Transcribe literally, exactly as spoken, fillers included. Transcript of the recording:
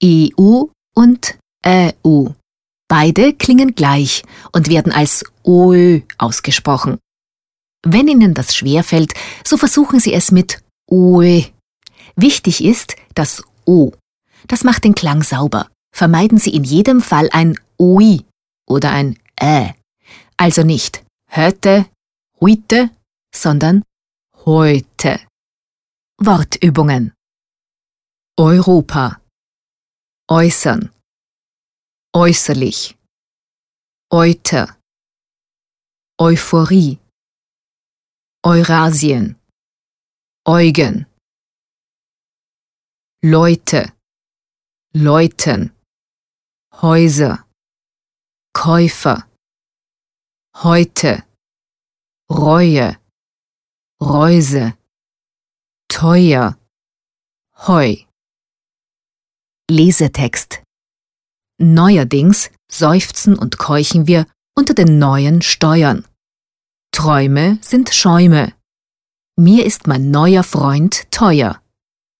E U und Ä U. Beide klingen gleich und werden als O Ö ausgesprochen. Wenn Ihnen das schwerfällt, so versuchen Sie es mit O Ö. Wichtig ist das O. Das macht den Klang sauber. Vermeiden Sie in jedem Fall ein O I oder ein Ä. Also nicht heute, heute, sondern heute. Wortübungen. Europa. Äußern. Äußerlich. Euter. Euphorie. Eurasien. Eugen. Leute. Läuten. Häuser. Käufer. Heute. Reue. Reuse. Teuer. Heu. Lesetext. Neuerdings seufzen und keuchen wir unter den neuen Steuern. Träume sind Schäume. Mir ist mein neuer Freund teuer.